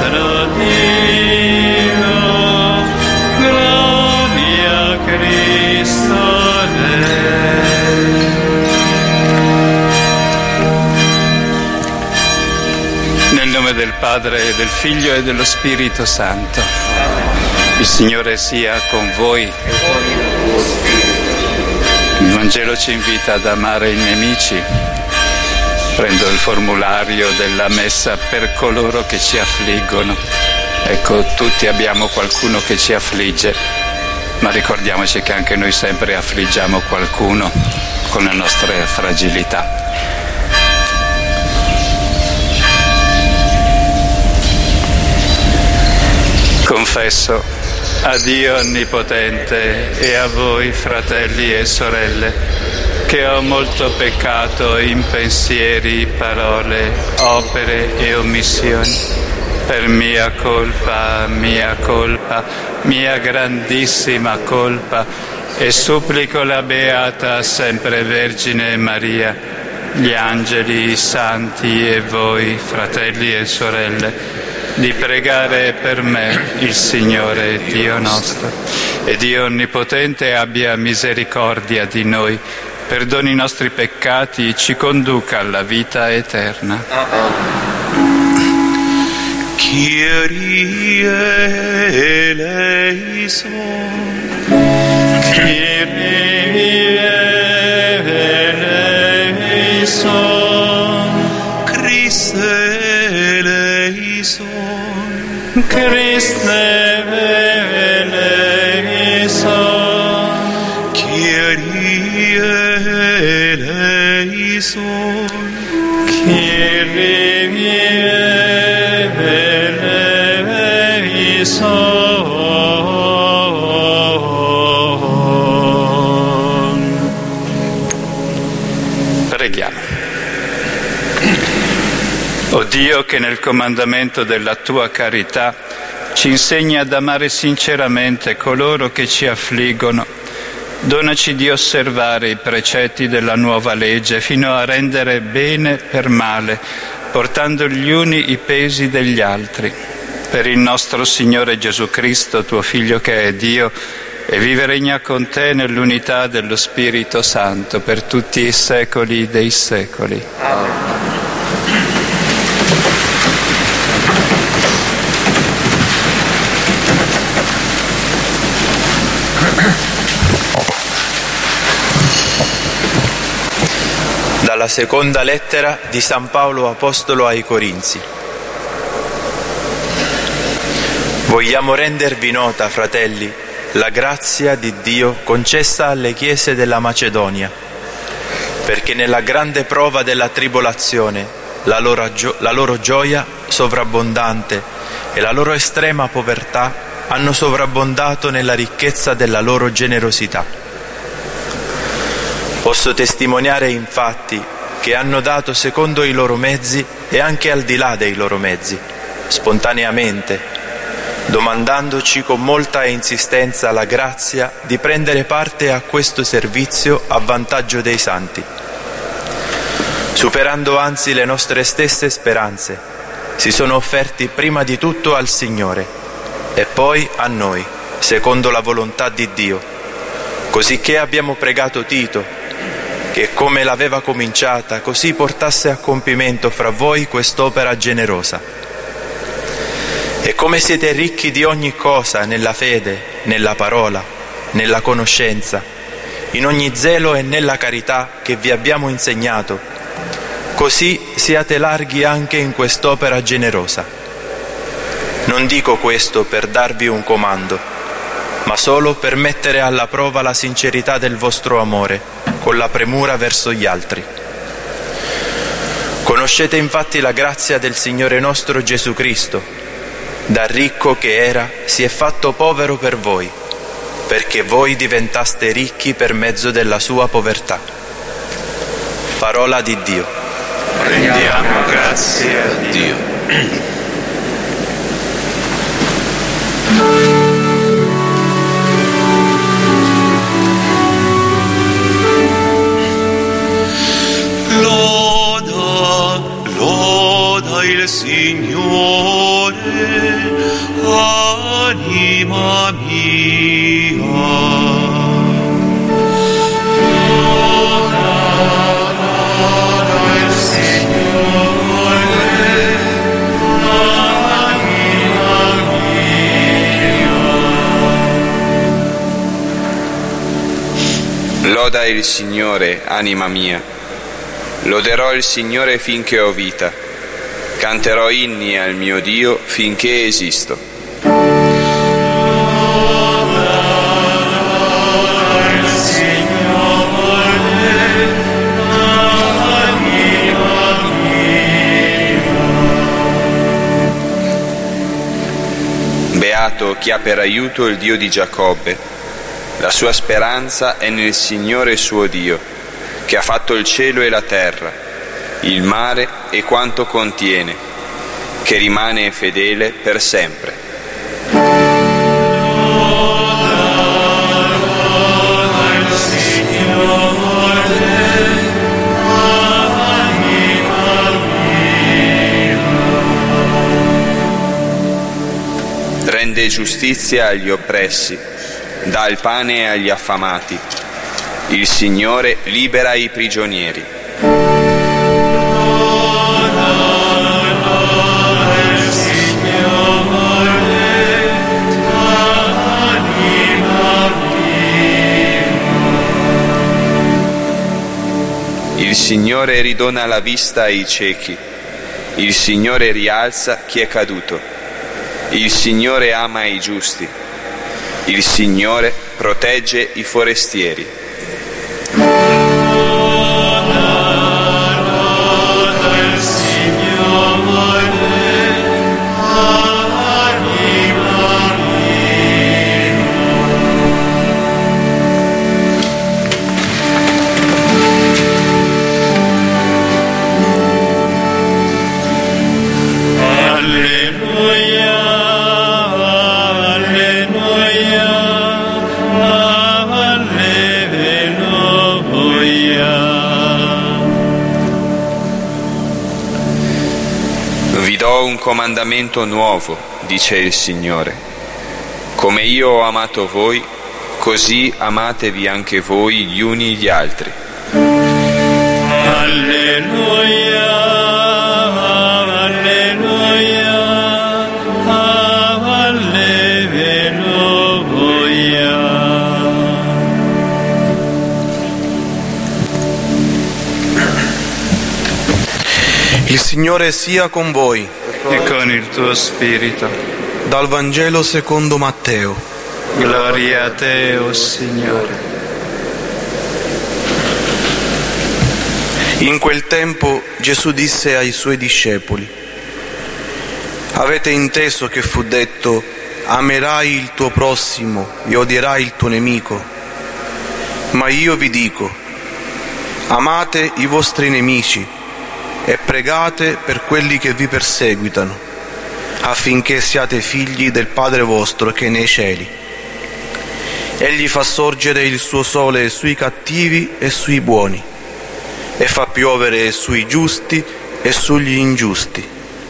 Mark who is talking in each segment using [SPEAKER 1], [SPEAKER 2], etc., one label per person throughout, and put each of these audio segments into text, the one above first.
[SPEAKER 1] caro Dio, gloria a Cristo Re. Nel nome del Padre, del Figlio e dello Spirito Santo. Il Signore sia con voi. Il Vangelo ci invita ad amare i nemici. Prendo il formulario della messa per coloro che ci affliggono. Ecco, tutti abbiamo qualcuno che ci affligge, ma ricordiamoci che anche noi sempre affliggiamo qualcuno con le nostre fragilità. Confesso a Dio Onnipotente e a voi, fratelli e sorelle, che ho molto peccato in pensieri, parole, opere e omissioni, per mia colpa, mia grandissima colpa, e supplico la Beata Sempre Vergine Maria, gli angeli, i santi e voi, fratelli e sorelle, di pregare per me il Signore Dio nostro. E Dio Onnipotente abbia misericordia di noi, perdoni i nostri peccati, ci conduca alla vita eterna.
[SPEAKER 2] Kyrie eleison,
[SPEAKER 1] Kyrie eleison,
[SPEAKER 2] Christe eleison,
[SPEAKER 1] Christe eleison,
[SPEAKER 2] Kyrie eleison,
[SPEAKER 1] Kyrie eleison. Preghiamo. O Dio, che nel comandamento della tua carità ci insegni ad amare sinceramente coloro che ci affliggono, donaci di osservare i precetti della nuova legge fino a rendere bene per male, portando gli uni i pesi degli altri. Per il nostro Signore Gesù Cristo, tuo Figlio che è Dio, e vive e regna con te nell'unità dello Spirito Santo per tutti i secoli dei secoli. Amen.
[SPEAKER 3] Dalla seconda lettera di San Paolo Apostolo ai Corinzi. Vogliamo rendervi nota, fratelli, la grazia di Dio concessa alle chiese della Macedonia, perché nella grande prova della tribolazione la loro gioia sovrabbondante e la loro estrema povertà hanno sovrabbondato nella ricchezza della loro generosità. Posso testimoniare infatti che hanno dato secondo i loro mezzi e anche al di là dei loro mezzi, spontaneamente, domandandoci con molta insistenza la grazia di prendere parte a questo servizio a vantaggio dei santi. Superando anzi le nostre stesse speranze, si sono offerti prima di tutto al Signore e poi a noi, secondo la volontà di Dio, cosicché abbiamo pregato Tito, che come l'aveva cominciata, così portasse a compimento fra voi quest'opera generosa. E come siete ricchi di ogni cosa nella fede, nella parola, nella conoscenza, in ogni zelo e nella carità che vi abbiamo insegnato, così siate larghi anche in quest'opera generosa. Non dico questo per darvi un comando, ma solo per mettere alla prova la sincerità del vostro amore, con la premura verso gli altri. Conoscete infatti la grazia del Signore nostro Gesù Cristo. Da ricco che era, si è fatto povero per voi, perché voi diventaste ricchi per mezzo della sua povertà. Parola di Dio.
[SPEAKER 1] Rendiamo grazie a Dio.
[SPEAKER 2] Loda il Signore. anima mia.
[SPEAKER 4] Loda il Signore, anima mia. Loderò il Signore finché ho vita. Canterò inni al mio Dio finché esisto. Beato chi ha per aiuto il Dio di Giacobbe. La sua speranza è nel Signore suo Dio, che ha fatto il cielo e la terra, il mare e quanto contiene, che rimane fedele per sempre. Rende giustizia agli oppressi, dà il pane agli affamati. Il Signore libera i prigionieri. Il Signore ridona la vista ai ciechi. Il Signore rialza chi è caduto. Il Signore ama i giusti. Il Signore protegge i forestieri. Un comandamento nuovo, dice il Signore. Come io ho amato voi, così amatevi anche voi gli uni gli altri.
[SPEAKER 2] Alleluia, alleluia, alleluia.
[SPEAKER 5] Il Signore sia con voi.
[SPEAKER 1] E con il tuo spirito.
[SPEAKER 5] Dal Vangelo secondo Matteo.
[SPEAKER 1] Gloria a te, o Signore.
[SPEAKER 5] In quel tempo Gesù disse ai suoi discepoli: avete inteso che fu detto: amerai il tuo prossimo e odierai il tuo nemico? Ma io vi dico: amate i vostri nemici e pregate per quelli che vi perseguitano, affinché siate figli del Padre vostro che è nei cieli. Egli fa sorgere il suo sole sui cattivi e sui buoni, e fa piovere sui giusti e sugli ingiusti.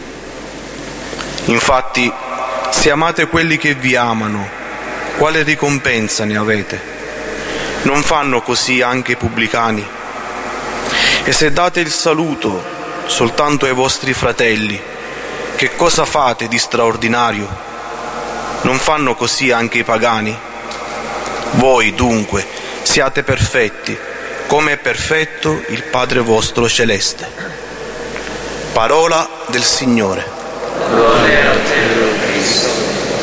[SPEAKER 5] Infatti, se amate quelli che vi amano, quale ricompensa ne avete? Non fanno così anche i pubblicani? E se date il saluto soltanto ai vostri fratelli, che cosa fate di straordinario? Non fanno così anche i pagani? Voi dunque siate perfetti, come è perfetto il Padre vostro celeste. Parola del Signore.
[SPEAKER 1] Gloria a te, Cristo.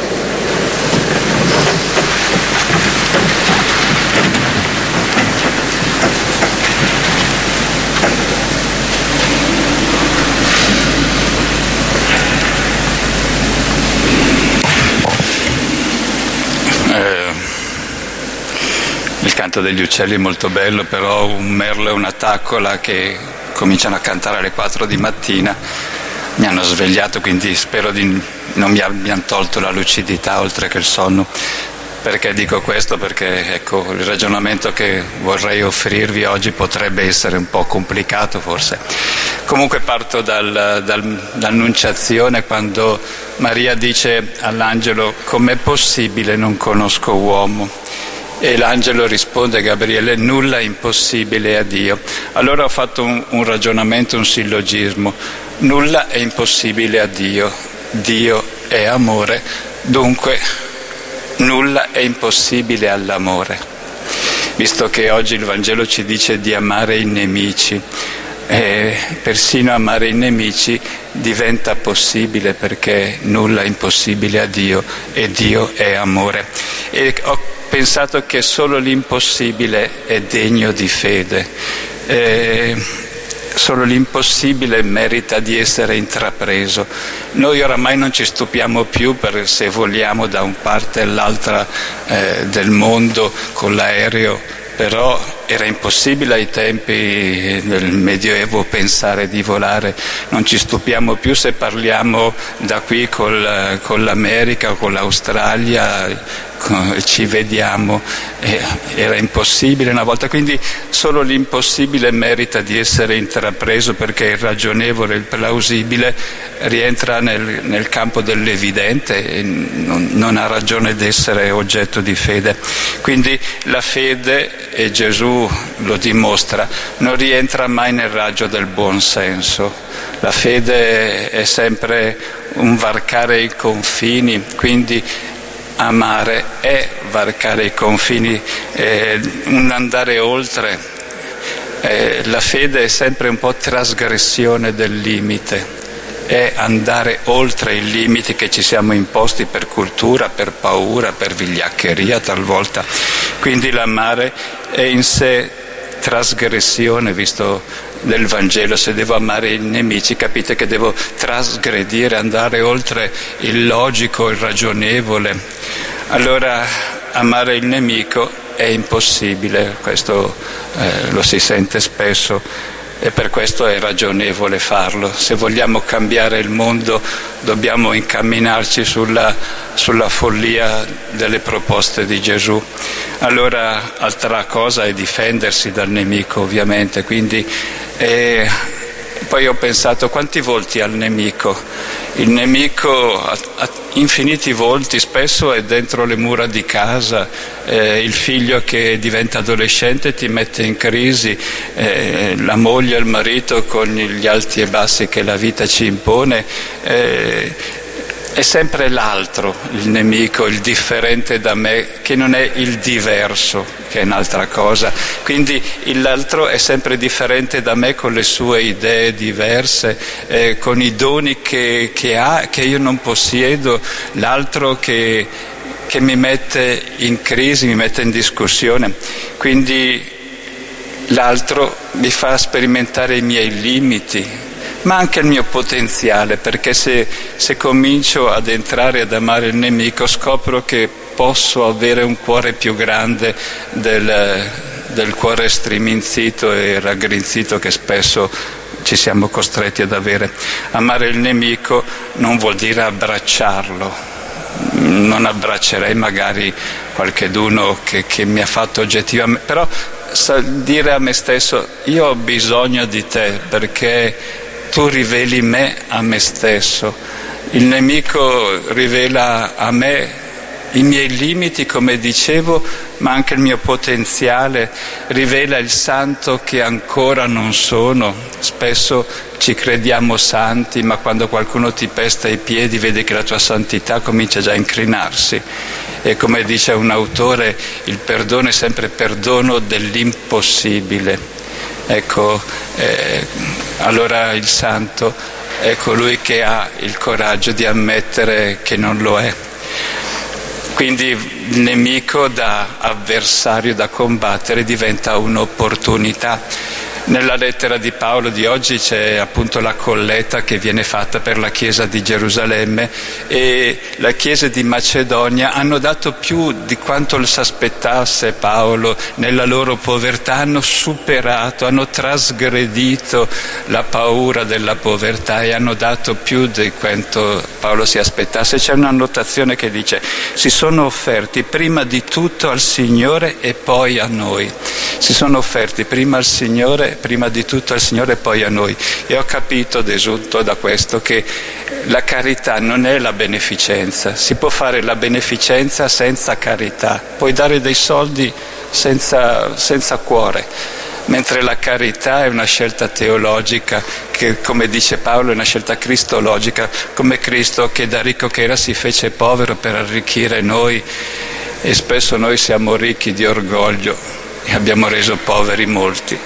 [SPEAKER 1] Il canto degli uccelli è molto bello, però un merlo e una taccola che cominciano a cantare alle 4 di mattina mi hanno svegliato, quindi spero di non mi abbiano tolto la lucidità oltre che il sonno. Perché dico questo? Perché ecco, il ragionamento che vorrei offrirvi oggi potrebbe essere un po' complicato forse. Comunque parto dall'Annunciazione, quando Maria dice all'angelo: com'è possibile, non conosco uomo? E l'angelo risponde, Gabriele: nulla è impossibile a Dio. Allora ho fatto un ragionamento, un sillogismo: nulla è impossibile a Dio, Dio è amore, dunque nulla è impossibile all'amore. Visto che oggi il Vangelo ci dice di amare i nemici, persino amare i nemici diventa possibile, perché nulla è impossibile a Dio e Dio è amore. E ho pensato che solo l'impossibile è degno di fede, solo l'impossibile merita di essere intrapreso. Noi oramai non ci stupiamo più se voliamo da una parte all'altra del mondo con l'aereo, però era impossibile ai tempi del Medioevo pensare di volare. Non ci stupiamo più se parliamo da qui con l'America o con l'Australia, ci vediamo, era impossibile una volta. Quindi solo l'impossibile merita di essere intrapreso, perché il ragionevole, il plausibile rientra nel campo dell'evidente e non ha ragione d'essere oggetto di fede. Quindi la fede, e Gesù lo dimostra, non rientra mai nel raggio del buon senso. La fede è sempre un varcare i confini, quindi amare è varcare i confini, un andare oltre. La fede è sempre un po' trasgressione del limite, è andare oltre i limiti che ci siamo imposti per cultura, per paura, per vigliaccheria talvolta. Quindi l'amare è in sé trasgressione, visto del Vangelo. Se devo amare i nemici, capite che devo trasgredire, andare oltre il logico, il ragionevole. Allora amare il nemico è impossibile, questo lo si sente spesso, e per questo è ragionevole farlo. Se vogliamo cambiare il mondo dobbiamo incamminarci sulla follia delle proposte di Gesù. Allora altra cosa è difendersi dal nemico, ovviamente. Quindi poi ho pensato: quanti volti ha il nemico? Il nemico ha infiniti volti, spesso è dentro le mura di casa, il figlio che diventa adolescente ti mette in crisi, la moglie e il marito con gli alti e bassi che la vita ci impone. È sempre l'altro, il nemico, il differente da me, che non è il diverso, che è un'altra cosa. Quindi l'altro è sempre differente da me, con le sue idee diverse, con i doni che ha, che io non possiedo, l'altro che mi mette in crisi, mi mette in discussione. Quindi l'altro mi fa sperimentare i miei limiti, ma anche il mio potenziale, perché se comincio ad entrare ad amare il nemico, scopro che posso avere un cuore più grande del cuore striminzito e raggrinzito che spesso ci siamo costretti ad avere. Amare il nemico non vuol dire abbracciarlo. Non abbraccerei magari qualcheduno che mi ha fatto oggettivamente, però dire a me stesso: io ho bisogno di te perché tu riveli me a me stesso. Il nemico rivela a me i miei limiti, come dicevo, ma anche il mio potenziale, rivela il santo che ancora non sono. Spesso ci crediamo santi, ma quando qualcuno ti pesta i piedi vedi che la tua santità comincia già a incrinarsi. E come dice un autore, il perdono è sempre perdono dell'impossibile. Ecco, allora il santo è colui che ha il coraggio di ammettere che non lo è. Quindi il nemico da avversario da combattere diventa un'opportunità. Nella lettera di Paolo di oggi c'è appunto la colletta che viene fatta per la Chiesa di Gerusalemme, e la Chiesa di Macedonia hanno dato più di quanto si aspettasse Paolo nella loro povertà, hanno superato, hanno trasgredito la paura della povertà e hanno dato più di quanto Paolo si aspettasse. C'è una annotazione che dice: si sono offerti prima di tutto al Signore e poi a noi. Si sono offerti prima di tutto al Signore e poi a noi. E ho capito, desunto da questo, che la carità non è la beneficenza. Si può fare la beneficenza senza carità, puoi dare dei soldi senza cuore, mentre la carità è una scelta teologica che, come dice Paolo, è una scelta cristologica, come Cristo, che da ricco che era si fece povero per arricchire noi, e spesso noi siamo ricchi di orgoglio e abbiamo reso poveri molti.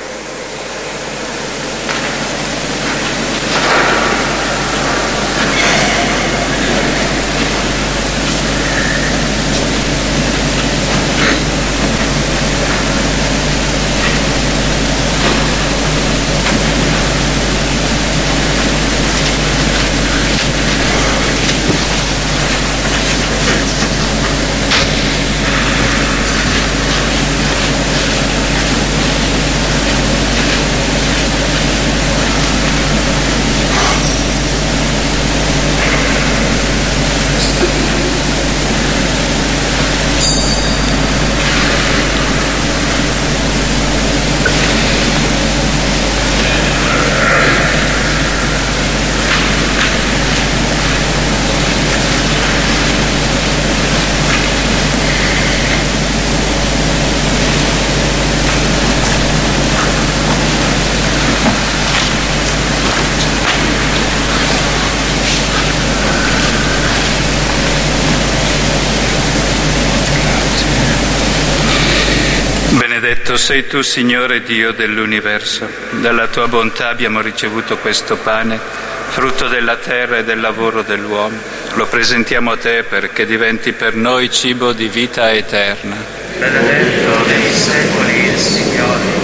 [SPEAKER 1] Benedetto sei tu, Signore Dio dell'universo. Dalla tua bontà abbiamo ricevuto questo pane, frutto della terra e del lavoro dell'uomo. Lo presentiamo a te perché diventi per noi cibo di vita eterna.
[SPEAKER 2] Benedetto nei secoli il Signore.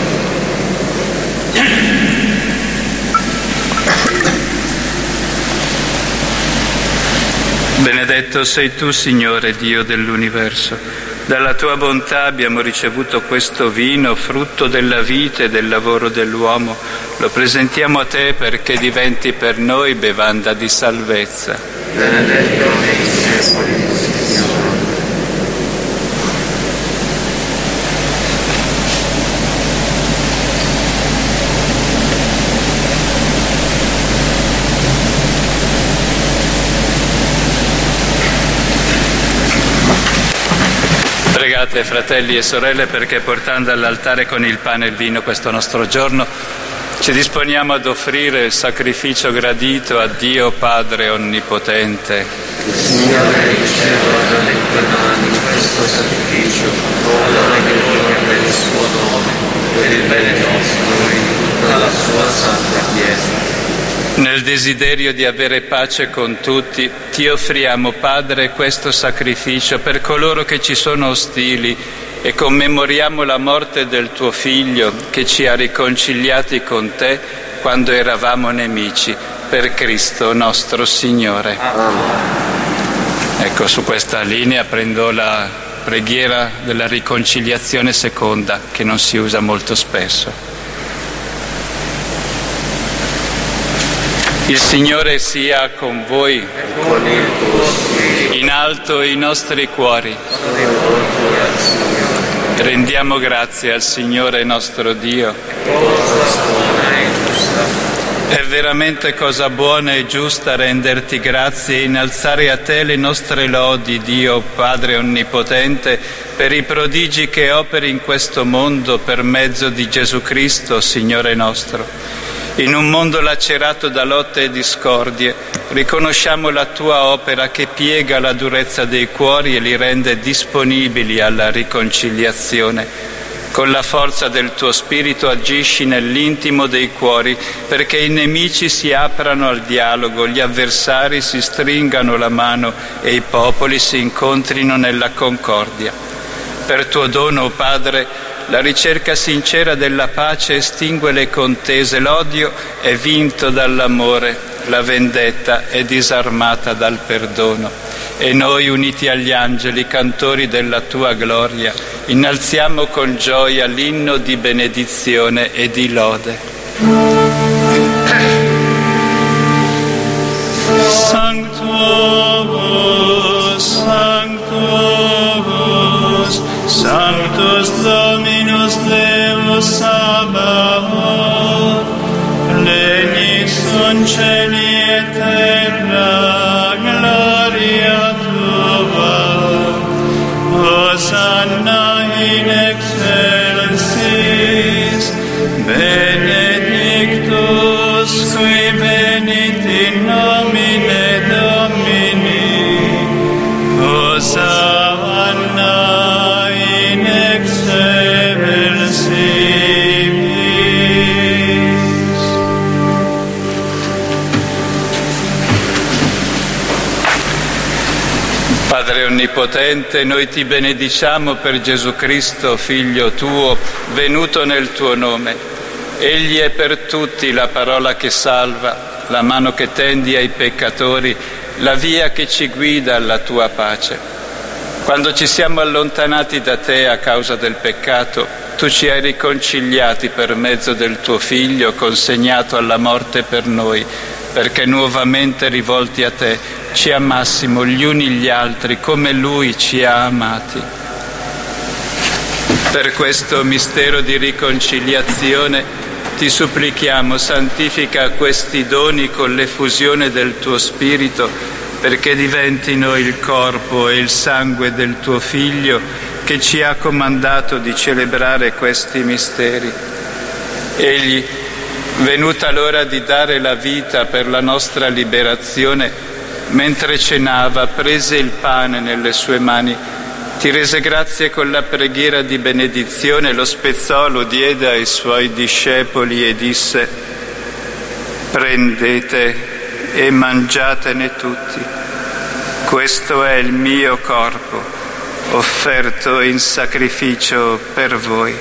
[SPEAKER 1] Benedetto sei tu, Signore Dio dell'universo. Dalla tua bontà abbiamo ricevuto questo vino, frutto della vita e del lavoro dell'uomo. Lo presentiamo a te perché diventi per noi bevanda di salvezza.
[SPEAKER 2] Benedetto nei secoli il Signore.
[SPEAKER 1] Pregate, fratelli e sorelle, perché portando all'altare con il pane e il vino questo nostro giorno ci disponiamo ad offrire il sacrificio gradito a Dio Padre Onnipotente.
[SPEAKER 2] Il Signore riceva dalle tue mani questo sacrificio, alla gloria del suo nome, per il bene nostro e di tutta la sua santa Chiesa.
[SPEAKER 1] Nel desiderio di avere pace con tutti, ti offriamo, Padre, questo sacrificio per coloro che ci sono ostili e commemoriamo la morte del tuo Figlio che ci ha riconciliati con te quando eravamo nemici, per Cristo nostro Signore. Ecco, su questa linea prendo la preghiera della riconciliazione seconda, che non si usa molto spesso. Il Signore sia con voi,
[SPEAKER 2] Con il tuo spirito,
[SPEAKER 1] in alto i nostri cuori.
[SPEAKER 2] rivolti al Signore.
[SPEAKER 1] Rendiamo grazie al Signore nostro Dio.
[SPEAKER 2] Cosa buona e giusta.
[SPEAKER 1] È veramente cosa buona e giusta renderti grazie e innalzare a te le nostre lodi, Dio Padre Onnipotente, per i prodigi che operi in questo mondo per mezzo di Gesù Cristo, Signore nostro. In un mondo lacerato da lotte e discordie, riconosciamo la tua opera che piega la durezza dei cuori e li rende disponibili alla riconciliazione. Con la forza del tuo Spirito agisci nell'intimo dei cuori perché i nemici si aprano al dialogo, gli avversari si stringano la mano e i popoli si incontrino nella concordia. Per tuo dono, Padre, la ricerca sincera della pace estingue le contese, l'odio è vinto dall'amore, la vendetta è disarmata dal perdono. E noi, uniti agli angeli, cantori della tua gloria, innalziamo con gioia l'inno di benedizione e di lode. Sanctus, Sanctus, Sanctus Dominus Deus Sabaoth, pleni sunt celi et terra, gloria tua. Hosanna in excelsis, benedictus qui venit in nomine Domini. Hosanna in excelsis. Padre Onnipotente, noi ti benediciamo per Gesù Cristo, Figlio tuo, venuto nel tuo nome. Egli è per tutti la parola che salva, la mano che tendi ai peccatori, la via che ci guida alla tua pace. Quando ci siamo allontanati da te a causa del peccato, tu ci hai riconciliati per mezzo del tuo Figlio, consegnato alla morte per noi, perché nuovamente rivolti a te ci amassimo gli uni gli altri come Lui ci ha amati. Per questo mistero di riconciliazione ti supplichiamo, santifica questi doni con l'effusione del tuo Spirito, perché diventino il corpo e il sangue del tuo Figlio, che ci ha comandato di celebrare questi misteri. Egli, venuta l'ora di dare la vita per la nostra liberazione, mentre cenava, prese il pane nelle sue mani, ti rese grazie con la preghiera di benedizione, lo spezzò, lo diede ai suoi discepoli e disse: prendete e mangiatene tutti, questo è il mio corpo, offerto in sacrificio per voi.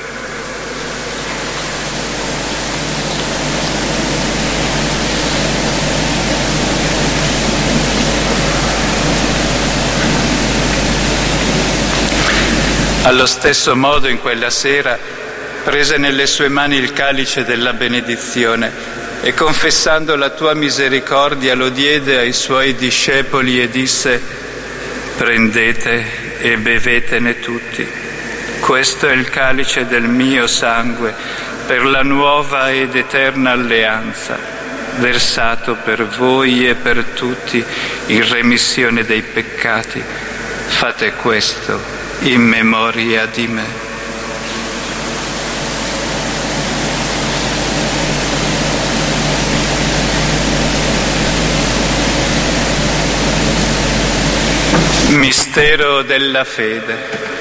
[SPEAKER 1] Allo stesso modo, in quella sera, prese nelle sue mani il calice della benedizione e, confessando la tua misericordia, lo diede ai suoi discepoli e disse: prendete e bevetene tutti. Questo è il calice del mio sangue per la nuova ed eterna alleanza, versato per voi e per tutti in remissione dei peccati. Fate questo in memoria di me. Mistero della fede.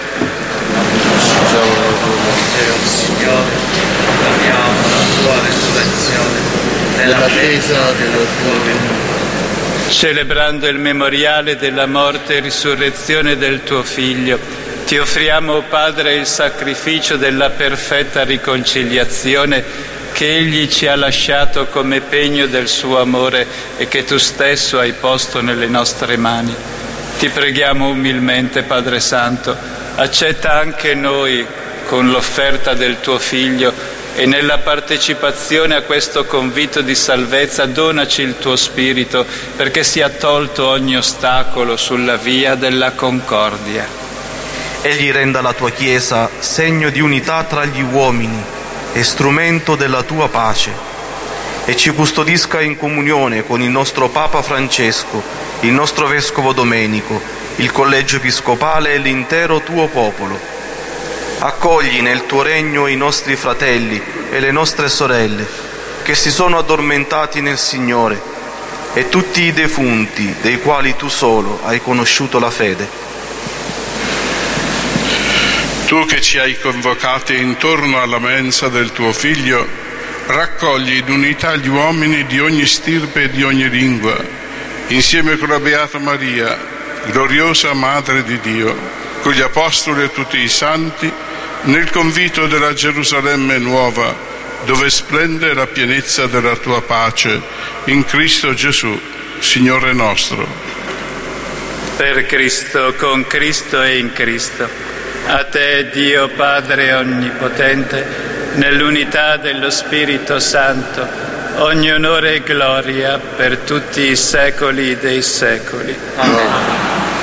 [SPEAKER 2] Signore, proclamiamo la tua resurrezione nell'attesa della tua venuta.
[SPEAKER 1] Celebrando il memoriale della morte e risurrezione del tuo Figlio, ti offriamo, o Padre, il sacrificio della perfetta riconciliazione che Egli ci ha lasciato come pegno del suo amore e che tu stesso hai posto nelle nostre mani. Ti preghiamo umilmente, Padre Santo, accetta anche noi con l'offerta del tuo Figlio e nella partecipazione a questo convito di salvezza donaci il tuo Spirito perché sia tolto ogni ostacolo sulla via della concordia.
[SPEAKER 5] Egli renda la tua Chiesa segno di unità tra gli uomini e strumento della tua pace, e ci custodisca in comunione con il nostro Papa Francesco, il nostro Vescovo Domenico, il Collegio Episcopale e l'intero tuo popolo. Accogli nel tuo regno i nostri fratelli e le nostre sorelle che si sono addormentati nel Signore e tutti i defunti dei quali tu solo hai conosciuto la fede.
[SPEAKER 6] Tu che ci hai convocati intorno alla mensa del tuo Figlio, raccogli in unità gli uomini di ogni stirpe e di ogni lingua, insieme con la Beata Maria, gloriosa Madre di Dio, con gli Apostoli e tutti i Santi, nel convito della Gerusalemme nuova, dove splende la pienezza della tua pace, in Cristo Gesù, Signore nostro.
[SPEAKER 1] Per Cristo, con Cristo e in Cristo, a te, Dio Padre Onnipotente, nell'unità dello Spirito Santo, ogni onore e gloria per tutti i secoli dei secoli.
[SPEAKER 2] Amen.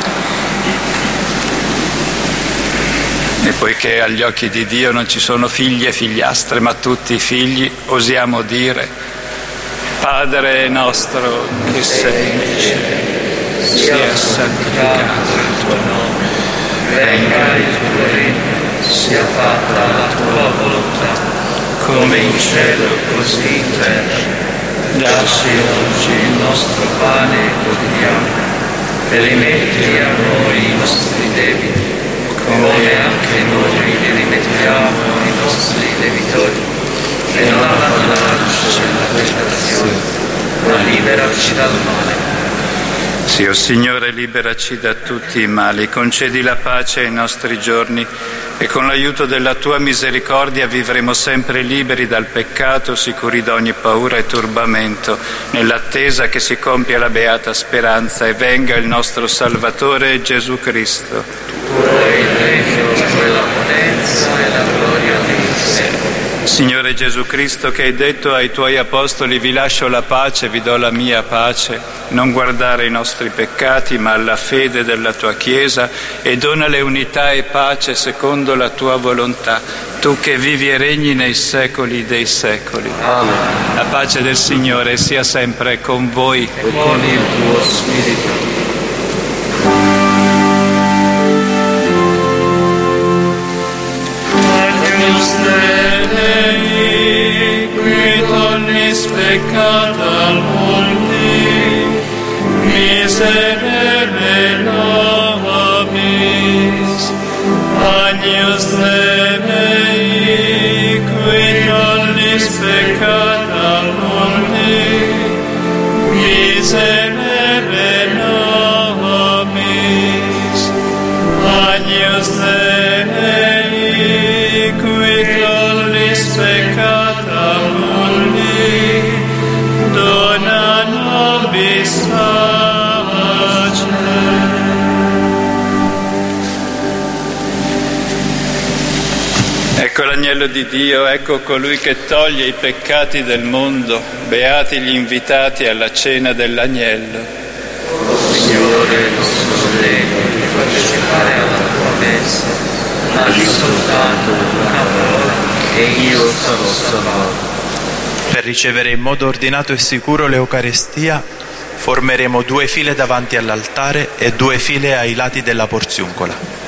[SPEAKER 1] E poiché agli occhi di Dio non ci sono figli e figliastre, ma tutti figli, osiamo dire: Padre nostro che sei nei cieli, sia santificato il tuo nome,
[SPEAKER 2] Venga il tuo regno, sia fatta la tua volontà, come in cielo così in terra. Dacci oggi il nostro pane quotidiano e rimetti a noi i nostri debiti, come anche noi li rimettiamo ai nostri debitori, e non abbandonarci nella tentazione, ma liberaci dal male.
[SPEAKER 1] Sì, o Signore, liberaci da tutti i mali, concedi la pace ai nostri giorni e con l'aiuto della tua misericordia vivremo sempre liberi dal peccato, sicuri da ogni paura e turbamento, nell'attesa che si compia la beata speranza e venga il nostro Salvatore Gesù Cristo.
[SPEAKER 2] Tuo è il regno, la potenza e la gloria dei secoli.
[SPEAKER 1] Signore Gesù Cristo, che hai detto ai tuoi apostoli: vi lascio la pace, vi do la mia pace, non guardare i nostri peccati ma alla fede della tua Chiesa, e donale unità e pace secondo la tua volontà, tu che vivi e regni nei secoli dei secoli.
[SPEAKER 2] Amen.
[SPEAKER 1] La pace del Signore sia sempre con voi
[SPEAKER 2] E con il tuo spirito.
[SPEAKER 1] peccata al mundi, miserere nobis, agnus Dei, qui tollis peccata al mundi, miserere nobis, agnus Dei, qui tollis peccata al mundi, dona nobis pace. Ecco l'agnello di Dio, ecco colui che toglie i peccati del mondo. Beati gli invitati alla cena dell'agnello.
[SPEAKER 2] Signore, non sono degno di partecipare alla tua messa, ma di soltanto una parola e io sarò salvato.
[SPEAKER 3] Per ricevere in modo ordinato e sicuro l'Eucaristia, formeremo 2 file davanti all'altare e 2 file ai lati della porziuncola.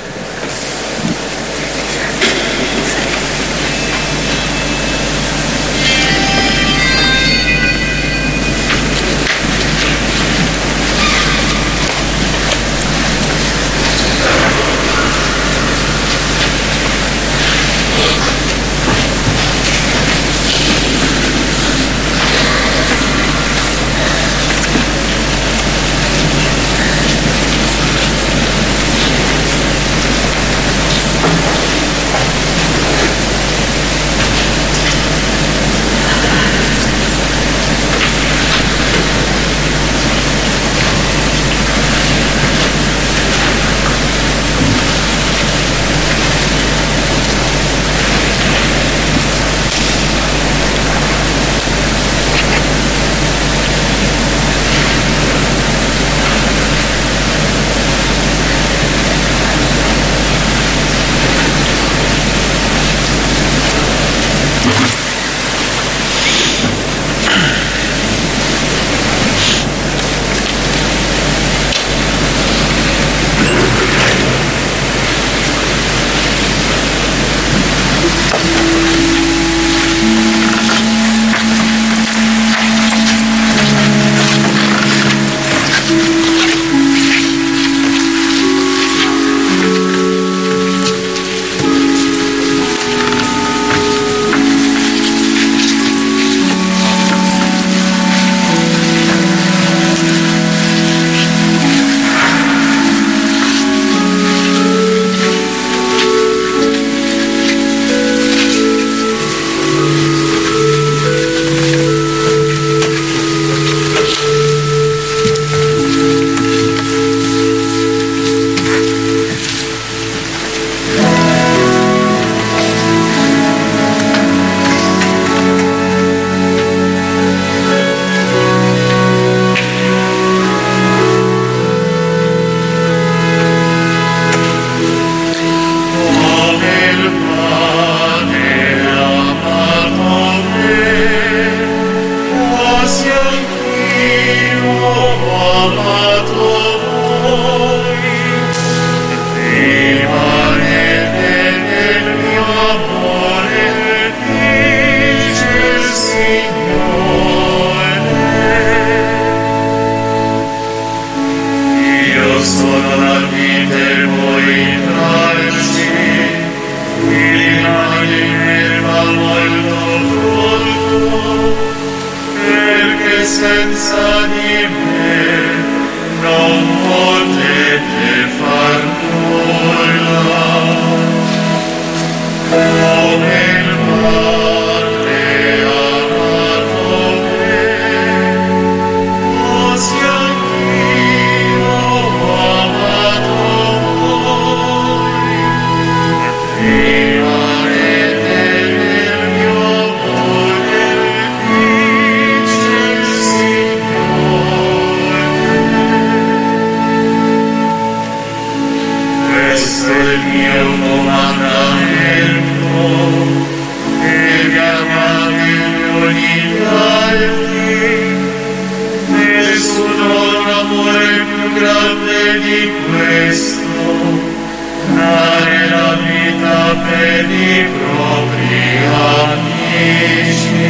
[SPEAKER 2] Questo è il mio comandamento, che vi amate gli uni gli altri. Nessuno ha un amore più grande di questo, dare la vita per i propri amici.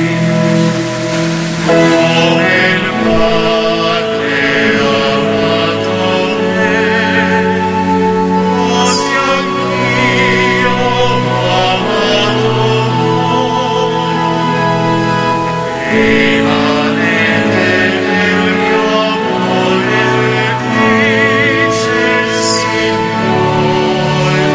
[SPEAKER 2] Come il Padre ha amato me, così anch'io ho amato voi. Rimanete nel mio amore, dice il Signore.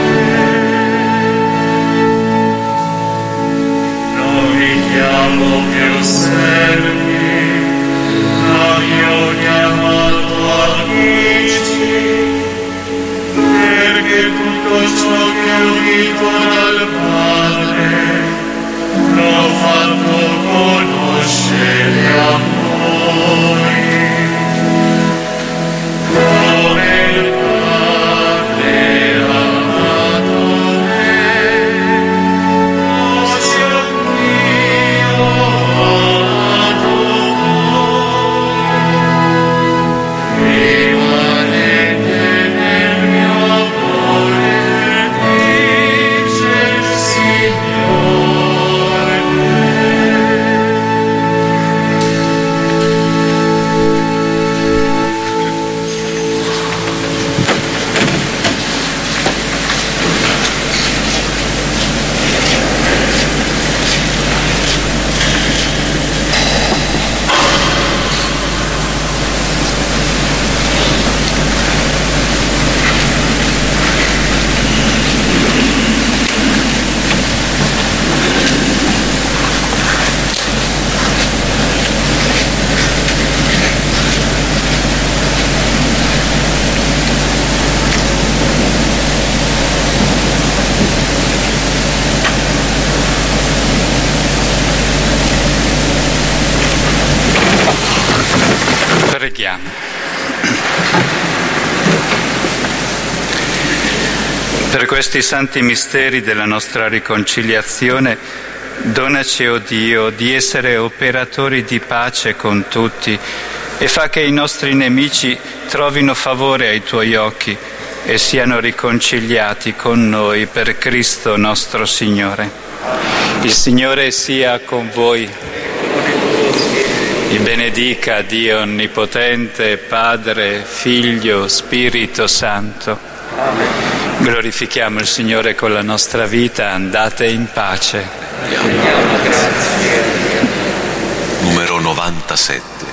[SPEAKER 2] Non vi chiamo più servi, ma vi ho chiamato amici, perché tutto ciò che ho udito dal Padre l'ho fatto conoscere a voi. Come il Padre ha amato me, così anch'io ho amato voi. Rimanete nel mio amore, dice il Signore.
[SPEAKER 1] Preghiamo. Per questi santi misteri della nostra riconciliazione, donaci, o Dio, di essere operatori di pace con tutti e fa che i nostri nemici trovino favore ai Tuoi occhi e siano riconciliati con noi per Cristo nostro Signore. Il Signore sia con voi. Vi benedica Dio Onnipotente, Padre, Figlio, Spirito Santo.
[SPEAKER 2] Amen.
[SPEAKER 1] Glorifichiamo il Signore con la nostra vita, andate in pace.
[SPEAKER 7] Numero 97.